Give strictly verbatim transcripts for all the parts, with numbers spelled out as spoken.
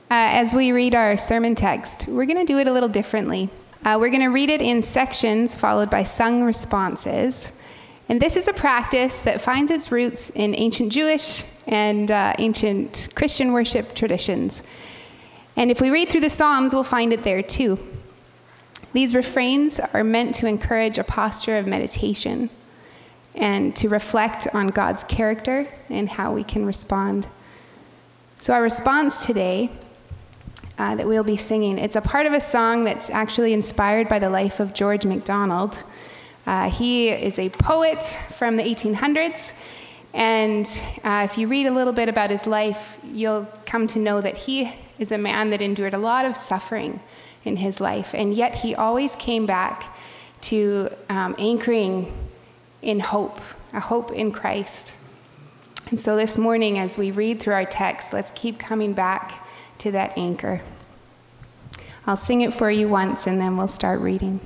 as we read our sermon text, we're going to do it a little differently. Uh, we're going to read it in sections followed by sung responses. And this is a practice that finds its roots in ancient Jewish and uh, ancient Christian worship traditions. And if we read through the Psalms, we'll find it there too. These refrains are meant to encourage a posture of meditation and to reflect on God's character and how we can respond. So our response today uh, that we'll be singing, it's a part of a song that's actually inspired by the life of George MacDonald. Uh, he is a poet from the eighteen hundreds, and uh, if you read a little bit about his life, you'll come to know that he is a man that endured a lot of suffering in his life, and yet he always came back to um, anchoring in hope, a hope in Christ. And so this morning, as we read through our text, let's keep coming back to that anchor. I'll sing it for you once, and then we'll start reading.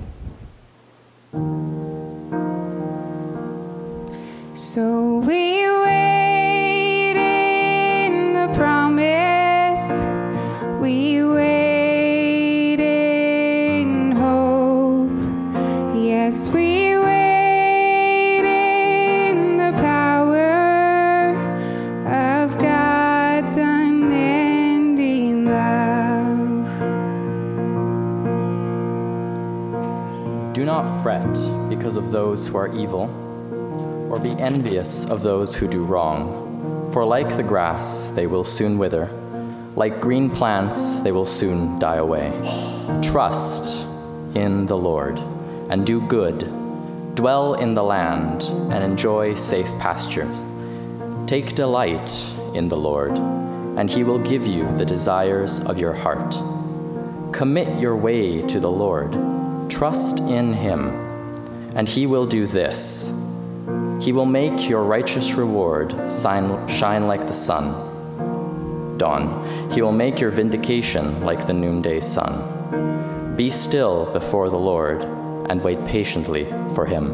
So we wait in the promise, we wait in hope, yes, we wait in the power of God's unending love. Do not fret because of those who are evil, or be envious of those who do wrong. For like the grass, they will soon wither. Like green plants, they will soon die away. Trust in the Lord and do good. Dwell in the land and enjoy safe pasture. Take delight in the Lord, and he will give you the desires of your heart. Commit your way to the Lord. Trust in him, and he will do this. He will make your righteous reward shine like the sun. Dawn. He will make your vindication like the noonday sun. Be still before the Lord and wait patiently for him.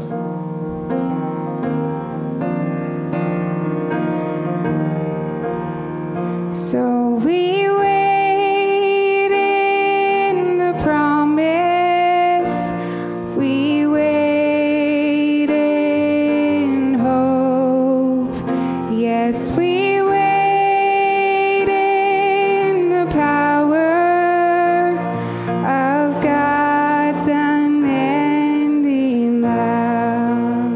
So we wait in the promise, we wait in hope, yes, we wait in the power of God's unending love.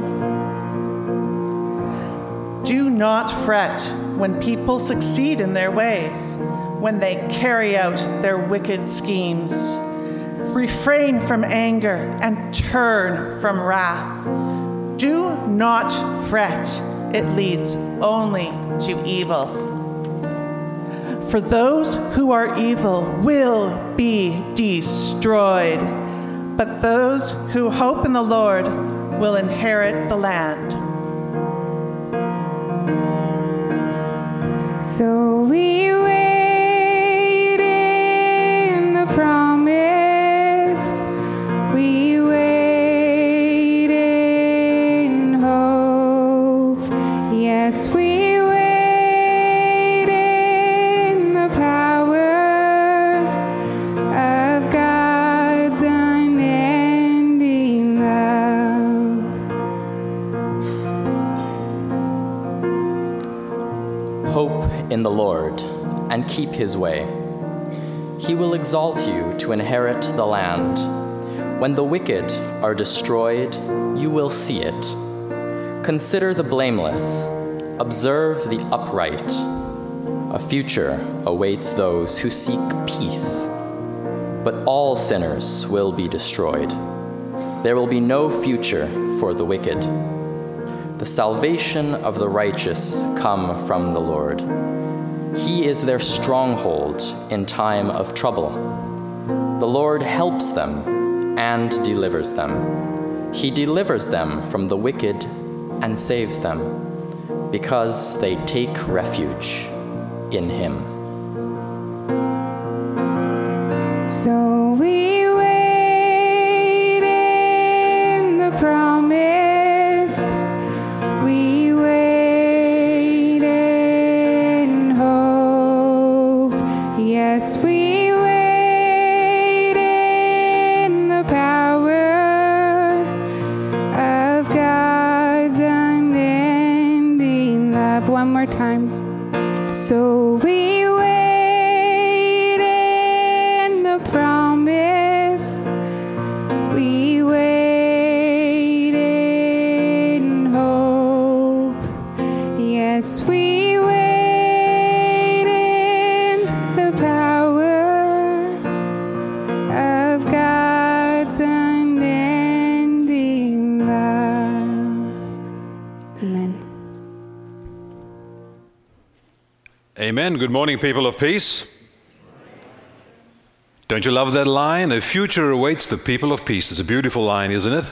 Do not fret when people succeed in their ways, when they carry out their wicked schemes. Refrain from anger and turn from wrath. Do not fret, it leads only to evil. For those who are evil will be destroyed, but those who hope in the Lord will inherit the land. So we wait in the promise, we wait in hope, yes, we wait in the power of God's unending love. Hope in the Lord and keep his way. He will exalt you to inherit the land. When the wicked are destroyed, you will see it. Consider the blameless, observe the upright. A future awaits those who seek peace, but all sinners will be destroyed. There will be no future for the wicked. The salvation of the righteous come from the Lord. He is their stronghold in time of trouble. The Lord helps them and delivers them. He delivers them from the wicked and saves them, because they take refuge in him. So we wait in the promise, we wait in hope, yes, we wait in the power of God's unending love. One more time. So we wait in the promise. We wait in hope. Yes, we wait in the power of God's unending love. Amen. Amen. Good morning, people of peace. Don't you love that line? A future awaits the people of peace. It's a beautiful line, isn't it?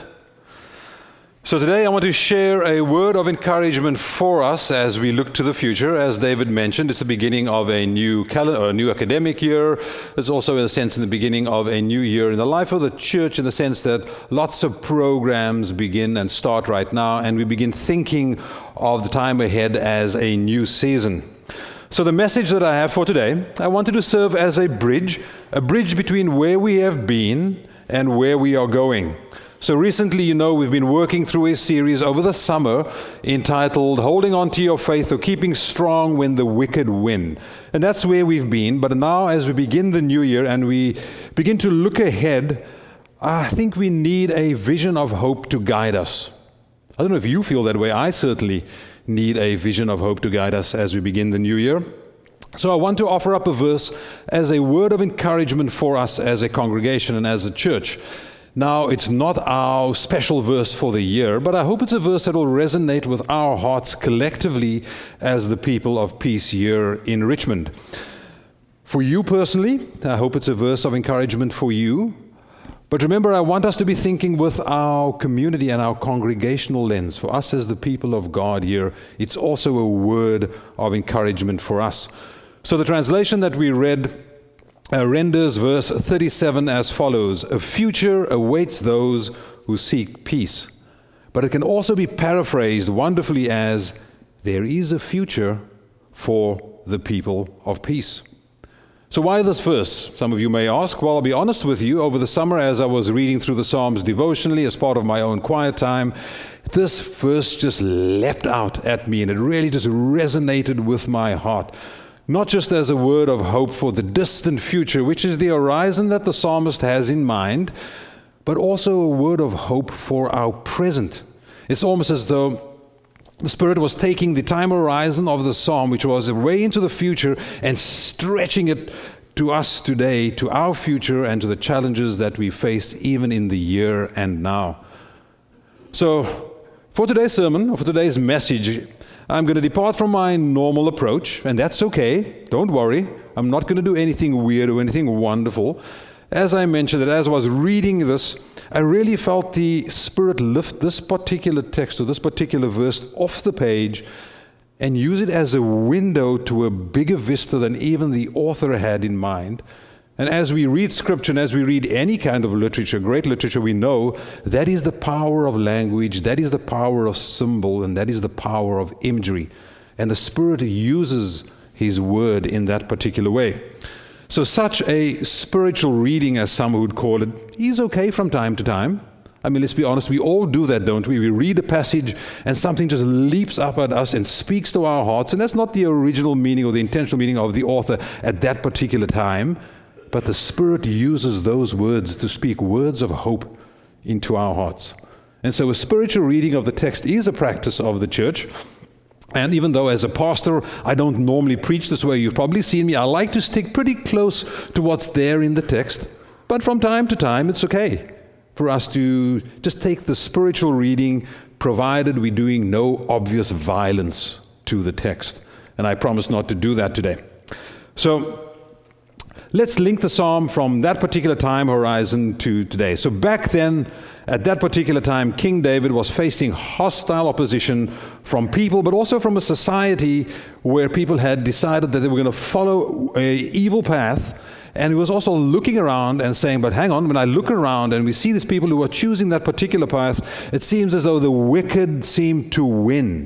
So today I want to share a word of encouragement for us as we look to the future. As David mentioned, it's the beginning of a new calendar, a new academic year. It's also, in a sense, in the beginning of a new year in the life of the church, in the sense that lots of programs begin and start right now, and we begin thinking of the time ahead as a new season. So the message that I have for today, I wanted to serve as a bridge, a bridge between where we have been and where we are going. So recently, you know, we've been working through a series over the summer entitled Holding On to Your Faith or Keeping Strong When the Wicked Win. And that's where we've been. But now as we begin the new year and we begin to look ahead, I think we need a vision of hope to guide us. I don't know if you feel that way. I certainly need a vision of hope to guide us as we begin the new year. So I want to offer up a verse as a word of encouragement for us as a congregation and as a church. Now, it's not our special verse for the year, but I hope it's a verse that will resonate with our hearts collectively as the people of peace here in Richmond. For you personally, I hope it's a verse of encouragement for you. But remember, I want us to be thinking with our community and our congregational lens. For us as the people of God here, it's also a word of encouragement for us. So the translation that we read Uh, renders verse thirty-seven as follows: a future awaits those who seek peace. But it can also be paraphrased wonderfully as, there is a future for the people of peace. So why this verse? Some of you may ask. Well, I'll be honest with you, over the summer as I was reading through the Psalms devotionally as part of my own quiet time, this verse just leapt out at me and it really just resonated with my heart. Not just as a word of hope for the distant future, which is the horizon that the psalmist has in mind, but also a word of hope for our present. It's almost as though the Spirit was taking the time horizon of the psalm, which was way into the future, and stretching it to us today, to our future, and to the challenges that we face even in the year and now. So, for today's sermon, or for today's message, I'm going to depart from my normal approach, and that's okay. Don't worry. I'm not going to do anything weird or anything wonderful. As I mentioned, that as I was reading this, I really felt the Spirit lift this particular text or this particular verse off the page and use it as a window to a bigger vista than even the author had in mind. And as we read Scripture and as we read any kind of literature, great literature, we know that is the power of language, that is the power of symbol, and that is the power of imagery. And the Spirit uses His Word in that particular way. So such a spiritual reading, as some would call it, is okay from time to time. I mean, let's be honest, we all do that, don't we? We read a passage and something just leaps up at us and speaks to our hearts. And that's not the original meaning or the intentional meaning of the author at that particular time. But the Spirit uses those words to speak words of hope into our hearts. And so a spiritual reading of the text is a practice of the church. And even though as a pastor, I don't normally preach this way, you've probably seen me, I like to stick pretty close to what's there in the text. But from time to time, it's okay for us to just take the spiritual reading, provided we're doing no obvious violence to the text. And I promise not to do that today. So, let's link the psalm from that particular time horizon to today. So back then, at that particular time, King David was facing hostile opposition from people, but also from a society where people had decided that they were going to follow an evil path. And he was also looking around and saying, but hang on, when I look around and we see these people who are choosing that particular path, it seems as though the wicked seem to win.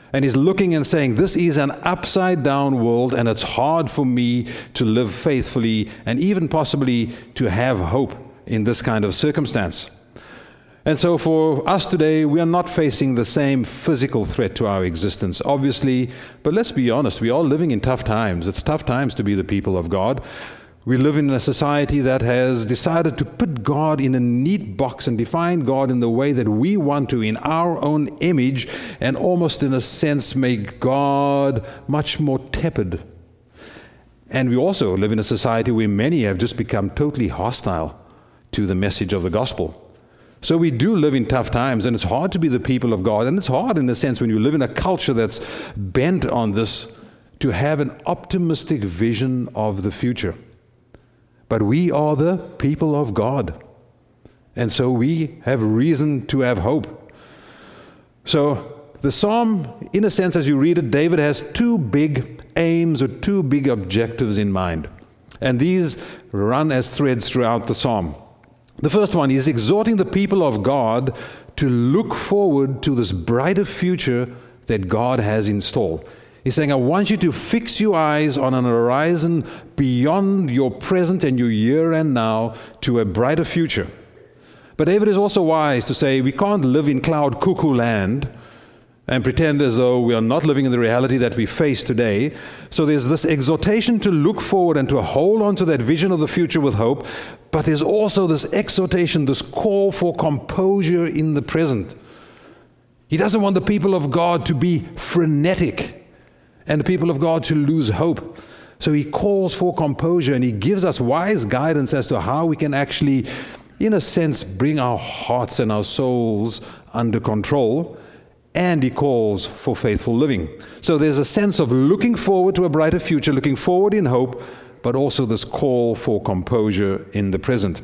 And he's looking and saying, this is an upside down world, and it's hard for me to live faithfully and even possibly to have hope in this kind of circumstance. And so for us today, we are not facing the same physical threat to our existence, obviously, but let's be honest, we are living in tough times. It's tough times to be the people of God. We live in a society that has decided to put God in a neat box and define God in the way that we want to, in our own image, and almost in a sense make God much more tepid. And we also live in a society where many have just become totally hostile to the message of the gospel. So we do live in tough times, and it's hard to be the people of God. And it's hard in a sense when you live in a culture that's bent on this, to have an optimistic vision of the future. But we are the people of God. And so we have reason to have hope. So the psalm, in a sense, as you read it, David has two big aims or two big objectives in mind. And these run as threads throughout the psalm. The first one is exhorting the people of God to look forward to this brighter future that God has in store. He's saying, I want you to fix your eyes on an horizon beyond your present and your here and now to a brighter future. But David is also wise to say we can't live in cloud cuckoo land and pretend as though we are not living in the reality that we face today. So there's this exhortation to look forward and to hold on to that vision of the future with hope. But there's also this exhortation, this call for composure in the present. He doesn't want the people of God to be frenetic and the people of God to lose hope. So he calls for composure, and he gives us wise guidance as to how we can actually, in a sense, bring our hearts and our souls under control. And he calls for faithful living. So there's a sense of looking forward to a brighter future, looking forward in hope, but also this call for composure in the present.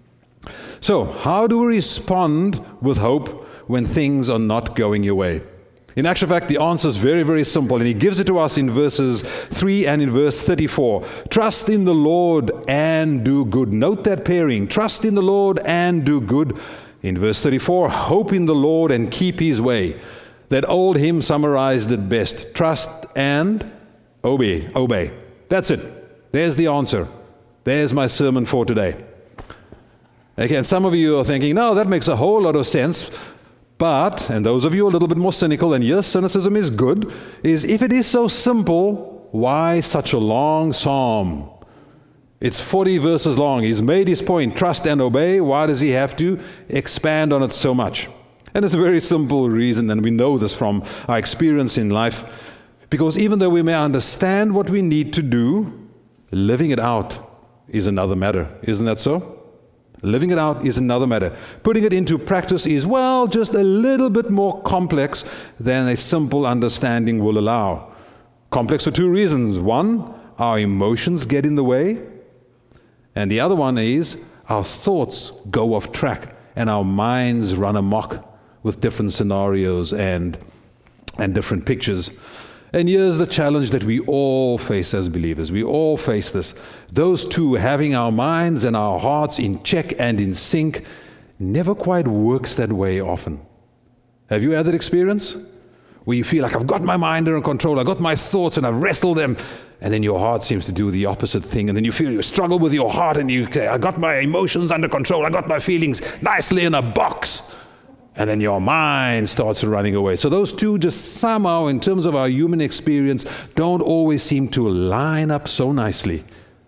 So how do we respond with hope when things are not going your way? In actual fact, the answer is very, very simple, and he gives it to us in verses three and in verse thirty-four. Trust in the Lord and do good. Note that pairing. Trust in the Lord and do good. In verse thirty-four, hope in the Lord and keep his way. That old hymn summarized it best. Trust and obey. Obey. That's it. There's the answer. There's my sermon for today. Okay, and some of you are thinking, no, that makes a whole lot of sense. But, and those of you a little bit more cynical, and yes, cynicism is good, is if it is so simple, why such a long psalm? It's forty verses long. He's made his point, trust and obey. Why does he have to expand on it so much? And it's a very simple reason, and we know this from our experience in life. Because even though we may understand what we need to do, living it out is another matter. Isn't that so? Living it out is another matter. Putting it into practice is, well, just a little bit more complex than a simple understanding will allow. Complex for two reasons. One, our emotions get in the way. And the other one is our thoughts go off track and our minds run amok with different scenarios and, and different pictures. And here's the challenge that we all face as believers. We all face this. Those two, having our minds and our hearts in check and in sync, never quite works that way often. Have you had that experience? Where you feel like, I've got my mind under control, I've got my thoughts and I've wrestled them, and then your heart seems to do the opposite thing, and then you feel you struggle with your heart and you say, I got my emotions under control, I got my feelings nicely in a box. And then your mind starts running away. So those two just somehow, in terms of our human experience, don't always seem to line up so nicely.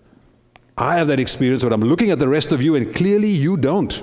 I have that experience, but I'm looking at the rest of you, and clearly you don't.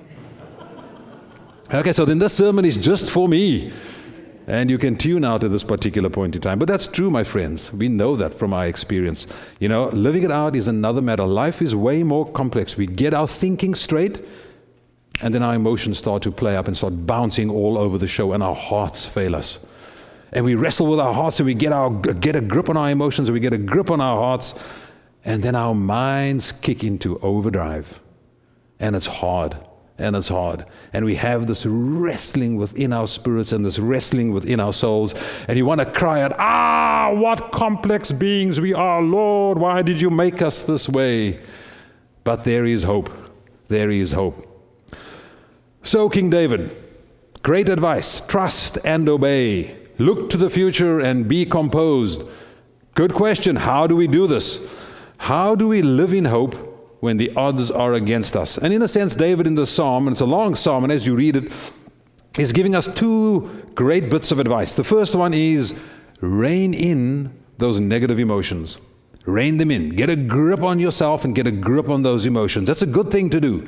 Okay, so then this sermon is just for me. And you can tune out at this particular point in time. But that's true, my friends. We know that from our experience. You know, living it out is another matter. Life is way more complex. We get our thinking straight, and then our emotions start to play up and start bouncing all over the show, and our hearts fail us. And we wrestle with our hearts, and we get our get a grip on our emotions, and we get a grip on our hearts, and then our minds kick into overdrive. And it's hard, and it's hard. And we have this wrestling within our spirits and this wrestling within our souls. And you want to cry out, ah, what complex beings we are, Lord. Why did you make us this way? But there is hope. There is hope. So King David, great advice, trust and obey. look to the future and be composed. Good question. How do we do this? How do we live in hope when the odds are against us? And in a sense, David in the psalm, and it's a long psalm, and as you read it, is giving us two great bits of advice. The first one is rein in those negative emotions. Rein them in. Get a grip on yourself and get a grip on those emotions. That's a good thing to do.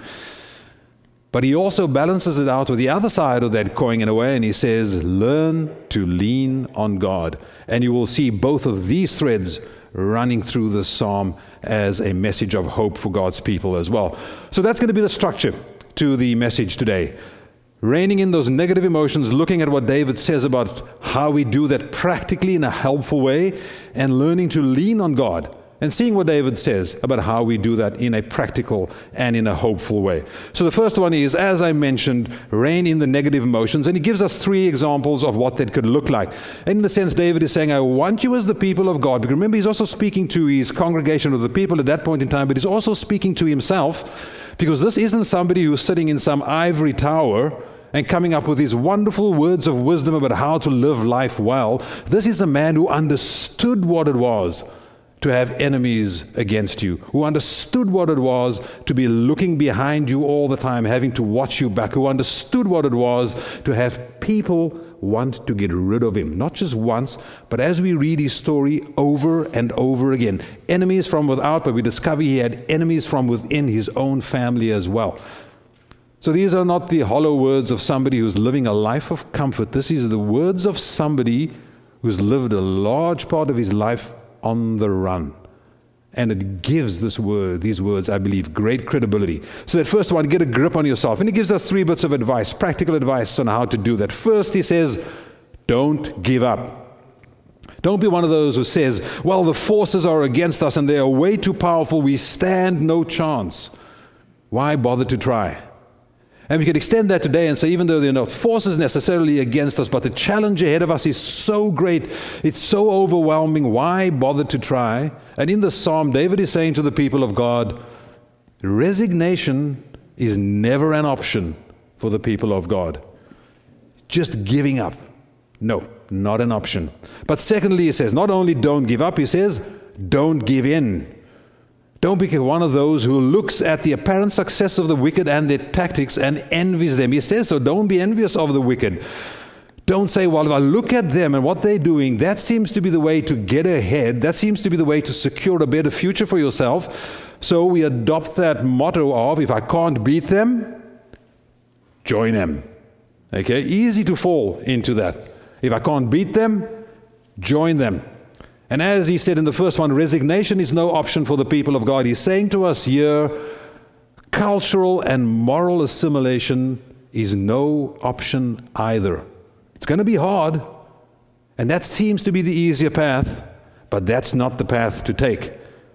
But he also balances it out with the other side of that coin in a way, and he says, learn to lean on God. And you will see both of these threads running through this psalm as a message of hope for God's people as well. So that's going to be the structure to the message today. Reining in those negative emotions, looking at what David says about how we do that practically in a helpful way, and learning to lean on God, and seeing what David says about how we do that in a practical and in a hopeful way. So the first one is, as I mentioned, rein in the negative emotions. And he gives us three examples of what that could look like. And in the sense, David is saying, I want you as the people of God. Because remember, he's also speaking to his congregation of the people at that point in time, but he's also speaking to himself, because this isn't somebody who's sitting in some ivory tower and coming up with these wonderful words of wisdom about how to live life well. This is a man who understood what it was to have enemies against you, who understood what it was to be looking behind you all the time, having to watch you back, who understood what it was to have people want to get rid of him, not just once, but as we read his story over and over again. Enemies from without, but we discover he had enemies from within his own family as well. So these are not the hollow words of somebody who's living a life of comfort. This is the words of somebody who's lived a large part of his life on the run. And it gives this word, these words, I believe, great credibility. So that first one, get a grip on yourself. And he gives us three bits of advice, practical advice on how to do that. First, he says, don't give up. Don't be one of those who says, well, the forces are against us and they are way too powerful. We stand no chance. Why bother to try? And we could extend that today and say, even though they're not forces necessarily against us, but the challenge ahead of us is so great, it's so overwhelming, why bother to try? And in the psalm, David is saying to the people of God, resignation is never an option for the people of God. Just giving up, no, not an option. But secondly, he says, not only don't give up, he says, don't give in. Don't be one of those who looks at the apparent success of the wicked and their tactics and envies them. He says so. Don't be envious of the wicked. Don't say, well, if I look at them and what they're doing, that seems to be the way to get ahead. That seems to be the way to secure a better future for yourself. So we adopt that motto of, if I can't beat them, join them. Okay? Easy to fall into that. If I can't beat them, join them. And as he said in the first one, resignation is no option for the people of God. He's saying to us here, cultural and moral assimilation is no option either. It's going to be hard, and that seems to be the easier path, but that's not the path to take.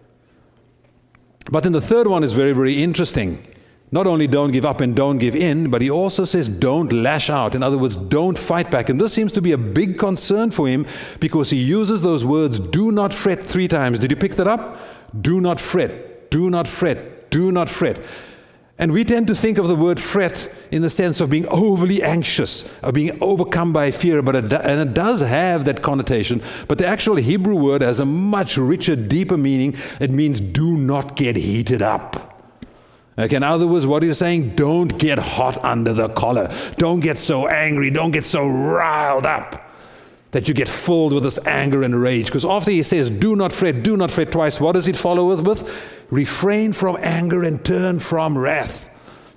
But then the third one is very, very interesting. Not only don't give up and don't give in, but he also says don't lash out. In other words, don't fight back. And this seems to be a big concern for him because he uses those words, do not fret, three times. Did you pick that up? Do not fret, do not fret, do not fret. And we tend to think of the word fret in the sense of being overly anxious, of being overcome by fear, but it do, and it does have that connotation. But the actual Hebrew word has a much richer, deeper meaning. It means do not get heated up. Okay, in other words, what he's saying, don't get hot under the collar. Don't get so angry. Don't get so riled up that you get filled with this anger and rage. Because after he says, do not fret, do not fret twice, what does it follow with? with? Refrain from anger and turn from wrath.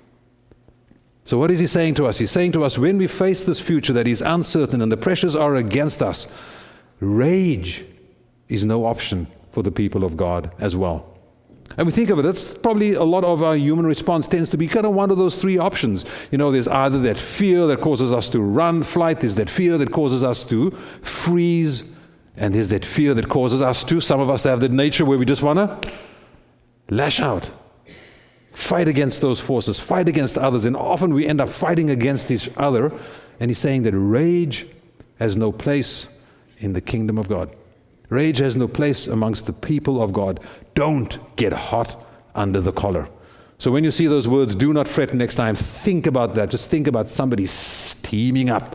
So what is he saying to us? He's saying to us, when we face this future that is uncertain and the pressures are against us, rage is no option for the people of God as well. And we think of it, that's probably a lot of our human response tends to be kind of one of those three options. You know, there's either that fear that causes us to run, flight, there's that fear that causes us to freeze, and there's that fear that causes us to, some of us have that nature where we just want to lash out, fight against those forces, fight against others, and often we end up fighting against each other. And he's saying that rage has no place in the kingdom of God. Rage has no place amongst the people of God. Don't get hot under the collar. So when you see those words, do not fret next time, think about that. Just think about somebody steaming up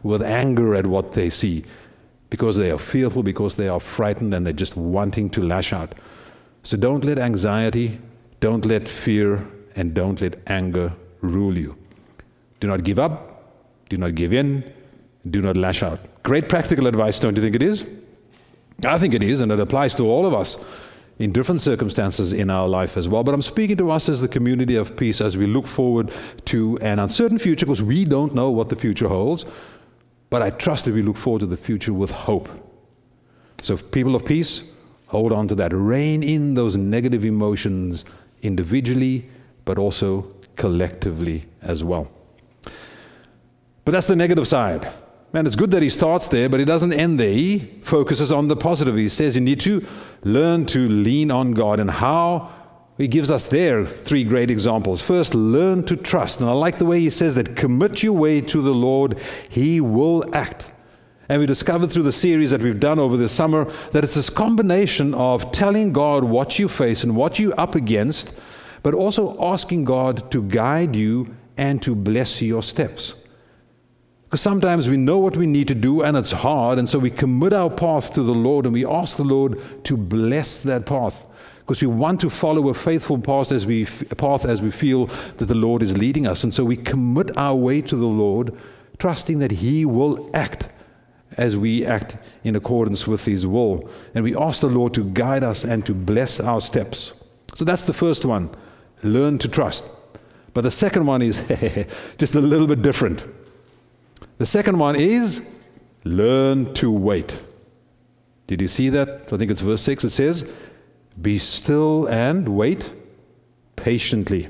with anger at what they see, because they are fearful, because they are frightened, and they're just wanting to lash out. So don't let anxiety, don't let fear, and don't let anger rule you. Do not give up, do not give in, do not lash out. Great practical advice, don't you think it is? I think it is, and it applies to all of us in different circumstances in our life as well. But I'm speaking to us as the community of peace as we look forward to an uncertain future, because we don't know what the future holds. But I trust that we look forward to the future with hope. So people of peace, hold on to that. Rein in those negative emotions individually, but also collectively as well. But that's the negative side. Man, it's good that he starts there, but he doesn't end there. He focuses on the positive. He says you need to learn to lean on God. And how? He gives us there three great examples. First, learn to trust. And I like the way he says that commit your way to the Lord. He will act. And we discovered through the series that we've done over the summer that it's this combination of telling God what you face and what you're up against, but also asking God to guide you and to bless your steps. Because sometimes we know what we need to do and it's hard, and so we commit our path to the Lord and we ask the Lord to bless that path. Because we want to follow a faithful path as we path as we feel that the Lord is leading us. And so we commit our way to the Lord, trusting that He will act as we act in accordance with His will. And we ask the Lord to guide us and to bless our steps. So that's the first one. Learn to trust. But the second one is just a little bit different. The second one is learn to wait. Did you see that? I think it's verse six. It says, be still and wait patiently.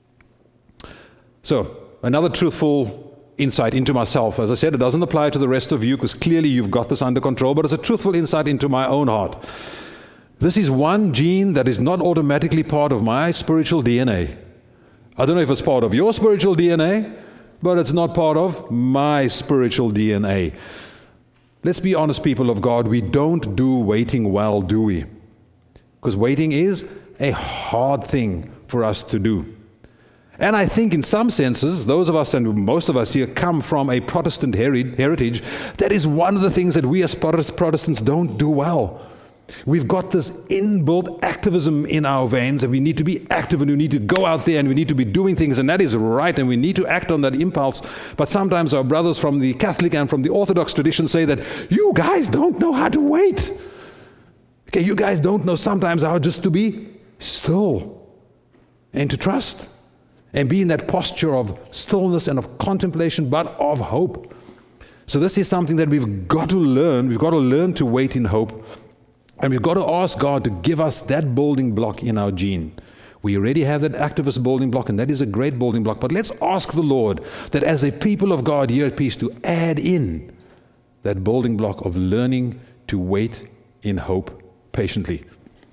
So, another truthful insight into myself. As I said, it doesn't apply to the rest of you because clearly you've got this under control, but it's a truthful insight into my own heart. This is one gene that is not automatically part of my spiritual D N A. I don't know if it's part of your spiritual D N A, but it's not part of my spiritual D N A. Let's be honest, people of God, we don't do waiting well, do we? Because waiting is a hard thing for us to do. And I think in some senses, those of us and most of us here come from a Protestant heritage. That is one of the things that we as Protestants don't do well. We've got this inbuilt activism in our veins, and we need to be active, and we need to go out there, and we need to be doing things, and that is right, and we need to act on that impulse. But sometimes our brothers from the Catholic and from the Orthodox tradition say that you guys don't know how to wait. Okay, you guys don't know sometimes how just to be still and to trust and be in that posture of stillness and of contemplation, but of hope. So this is something that we've got to learn. We've got to learn to wait in hope. And we've got to ask God to give us that building block in our gene. We already have that activist building block, and that is a great building block. But let's ask the Lord that as a people of God here at Peace to add in that building block of learning to wait in hope patiently.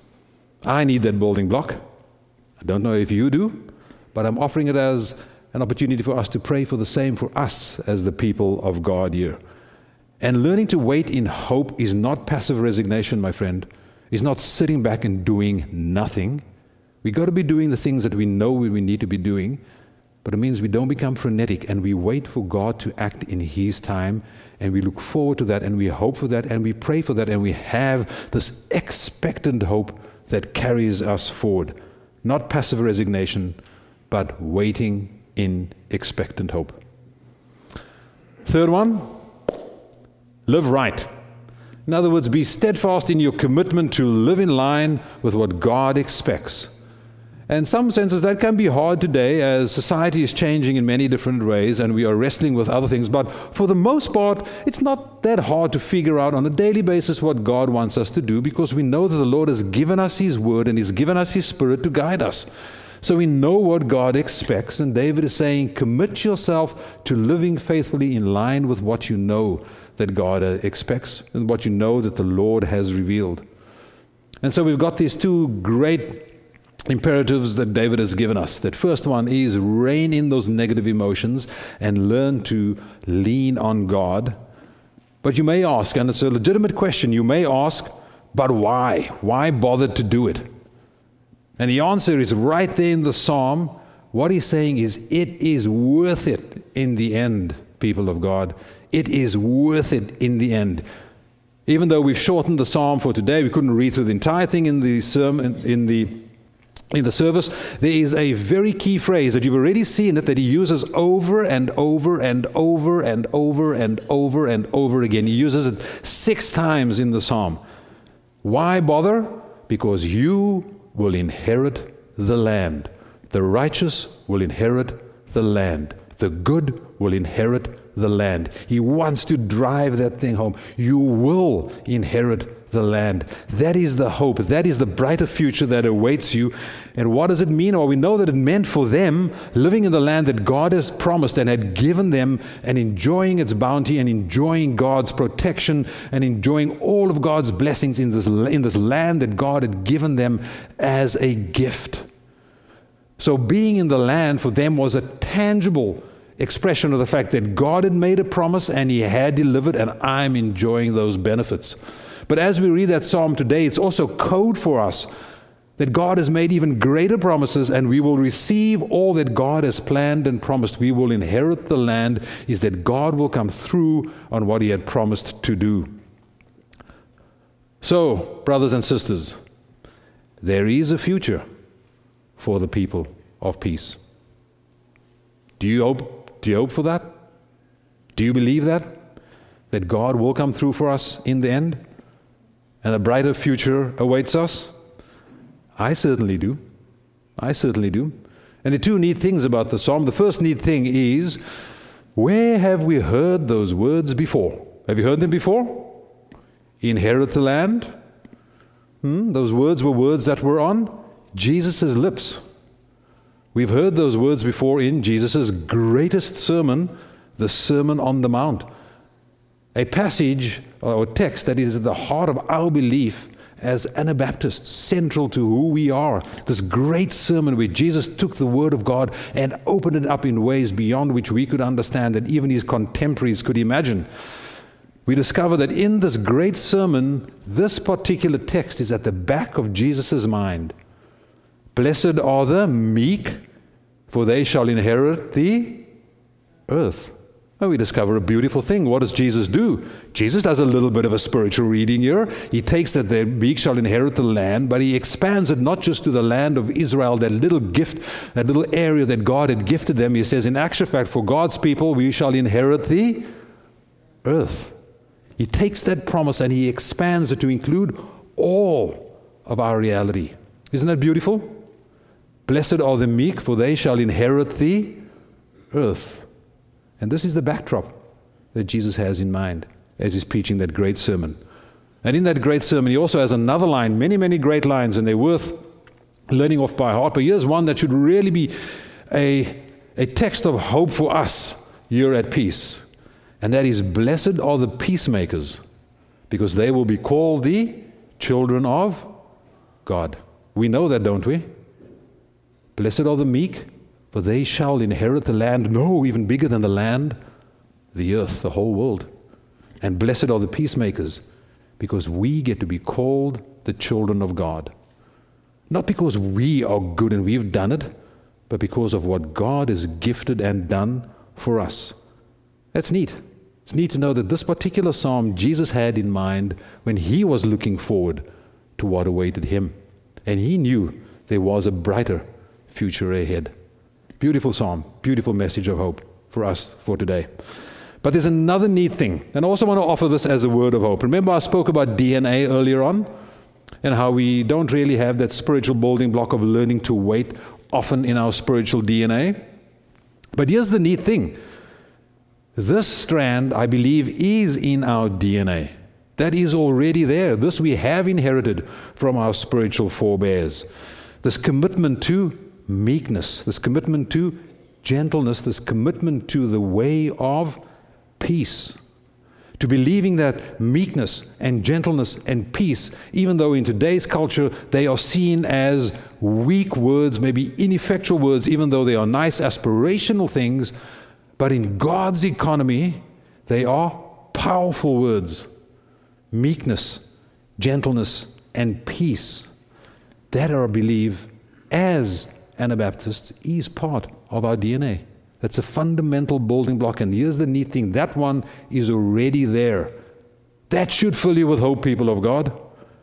I need that building block. I don't know if you do, but I'm offering it as an opportunity for us to pray for the same for us as the people of God here. And learning to wait in hope is not passive resignation, my friend. It's not sitting back and doing nothing. We've got to be doing the things that we know we need to be doing, but it means we don't become frenetic, and we wait for God to act in His time, and we look forward to that, and we hope for that, and we pray for that, and we have this expectant hope that carries us forward. Not passive resignation, but waiting in expectant hope. Third one, live right. In other words, be steadfast in your commitment to live in line with what God expects. And in some senses, that can be hard today as society is changing in many different ways and we are wrestling with other things. But for the most part, it's not that hard to figure out on a daily basis what God wants us to do, because we know that the Lord has given us His Word and He's given us His Spirit to guide us. So we know what God expects, and David is saying, commit yourself to living faithfully in line with what you know that God expects and what you know that the Lord has revealed. And so we've got these two great imperatives that David has given us. That first one is rein in those negative emotions and learn to lean on God. But you may ask, and it's a legitimate question, you may ask, but why? Why bother to do it? And the answer is right there in the Psalm. What he's saying is, it is worth it in the end, people of God. it is worth it in the end. Even though we've shortened the psalm for today, we couldn't read through the entire thing in the sermon, in the in the service. There is a very key phrase that you've already seen it that he uses over and over and over and over and over and over again. He uses it six times in the psalm. Why bother? Because you will inherit the land. The righteous will inherit the land. The good will inherit the land. He wants to drive that thing home. You will inherit the land. That is the hope. That is the brighter future that awaits you. And what does it mean? Well, we know that it meant for them living in the land that God has promised and had given them, and enjoying its bounty and enjoying God's protection and enjoying all of God's blessings in this, in this land that God had given them as a gift. So being in the land for them was a tangible expression of the fact that God had made a promise and he had delivered, and I'm enjoying those benefits. But as we read that psalm today, it's also code for us that God has made even greater promises, and we will receive all that God has planned and promised. We will inherit the land, is that God will come through on what he had promised to do. So, brothers and sisters, there is a future for the people of peace. Do you hope Do you hope for that? Do you believe that? That God will come through for us in the end? And a brighter future awaits us? I certainly do. I certainly do. And the two neat things about the psalm. The first neat thing is, where have we heard those words before? Have you heard them before? Inherit the land? Hmm? Those words were words that were on Jesus' lips. We've heard those words before in Jesus' greatest sermon, the Sermon on the Mount. A passage or text that is at the heart of our belief as Anabaptists, central to who we are. This great sermon where Jesus took the Word of God and opened it up in ways beyond which we could understand, that even his contemporaries could imagine. We discover that in this great sermon, this particular text is at the back of Jesus' mind. Blessed are the meek, for they shall inherit the earth. Well, we discover a beautiful thing. What does Jesus do? Jesus does a little bit of a spiritual reading here. He takes that the meek shall inherit the land, but he expands it not just to the land of Israel, that little gift, that little area that God had gifted them. He says, in actual fact, for God's people, we shall inherit the earth. He takes that promise and he expands it to include all of our reality. Isn't that beautiful? Blessed are the meek, for they shall inherit the earth. And this is the backdrop that Jesus has in mind as he's preaching that great sermon. And in that great sermon, he also has another line, many, many great lines, and they're worth learning off by heart. But here's one that should really be a, a text of hope for us here at Peace. And that is, blessed are the peacemakers, because they will be called the children of God. We know that, don't we? Blessed are the meek, for they shall inherit the land. No, even bigger than the land, the earth, the whole world. And blessed are the peacemakers, because we get to be called the children of God. Not because we are good and we've done it, but because of what God has gifted and done for us. That's neat. It's neat to know that this particular psalm Jesus had in mind when he was looking forward to what awaited him. And he knew there was a brighter future ahead. Beautiful psalm, beautiful message of hope for us for today. But there's another neat thing, and I also want to offer this as a word of hope. Remember I spoke about D N A earlier on, and how we don't really have that spiritual building block of learning to wait often in our spiritual D N A. But here's the neat thing. This strand, I believe, is in our D N A. That is already there. This we have inherited from our spiritual forebears. This commitment to meekness, this commitment to gentleness, this commitment to the way of peace. To believing that meekness and gentleness and peace, even though in today's culture they are seen as weak words, maybe ineffectual words, even though they are nice aspirational things, but in God's economy, they are powerful words. Meekness, gentleness, and peace. That, I believe, as Anabaptists, is part of our D N A. That's a fundamental building block. And here's the neat thing. That one is already there. That should fill you with hope, people of God.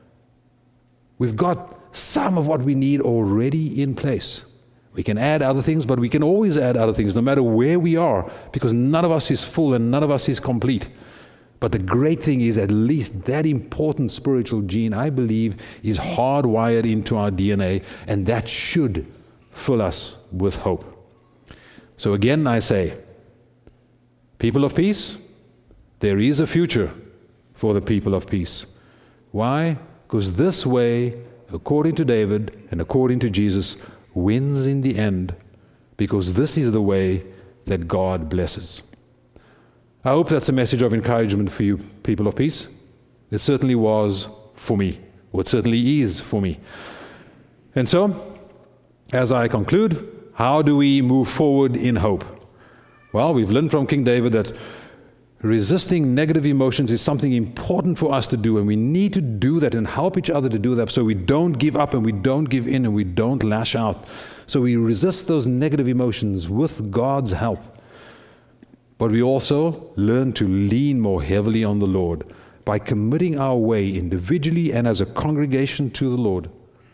We've got some of what we need already in place. We can add other things, but we can always add other things, no matter where we are, because none of us is full and none of us is complete. But the great thing is, at least that important spiritual gene, I believe, is hardwired into our D N A, and that should fill us with hope. So again, I say, people of peace, there is a future for the people of peace. Why? Because this way, according to David and according to Jesus, wins in the end, because this is the way that God blesses. I hope that's a message of encouragement for you, people of peace. It certainly was for me, or it certainly is for me. And so, as I conclude, how do we move forward in hope? Well, we've learned from King David that resisting negative emotions is something important for us to do, and we need to do that and help each other to do that so we don't give up and we don't give in and we don't lash out. So we resist those negative emotions with God's help. But we also learn to lean more heavily on the Lord by committing our way individually and as a congregation to the Lord.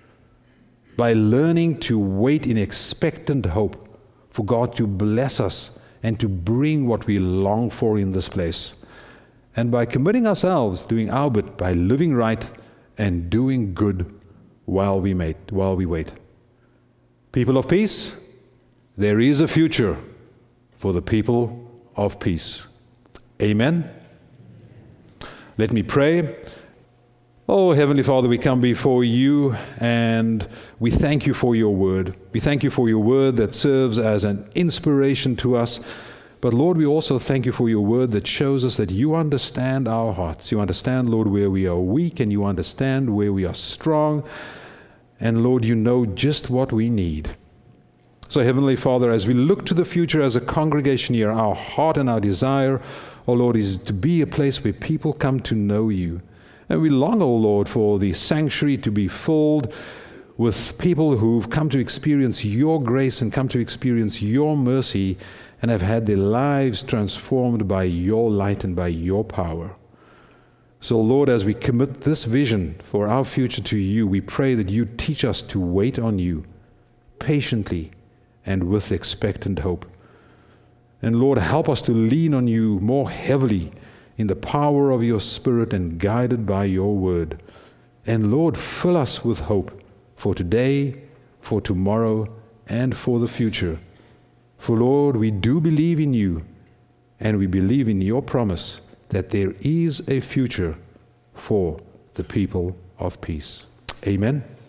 By learning to wait in expectant hope for God to bless us and to bring what we long for in this place. And by committing ourselves, doing our bit, by living right and doing good while we wait, while we wait. People of peace, there is a future for the people of peace. Amen. Let me pray. Oh, Heavenly Father, we come before you and we thank you for your word. We thank you for your word that serves as an inspiration to us. But Lord, we also thank you for your word that shows us that you understand our hearts. You understand, Lord, where we are weak, and you understand where we are strong. And Lord, you know just what we need. So Heavenly Father, as we look to the future as a congregation here, our heart and our desire, oh Lord, is to be a place where people come to know you. And we long, O Lord, for the sanctuary to be filled with people who've come to experience your grace and come to experience your mercy and have had their lives transformed by your light and by your power. So, Lord, as we commit this vision for our future to you, we pray that you teach us to wait on you patiently and with expectant hope. And Lord, help us to lean on you more heavily in the power of your Spirit and guided by your word. And Lord, fill us with hope for today, for tomorrow, and for the future. For Lord, we do believe in you, and we believe in your promise that there is a future for the people of peace. Amen.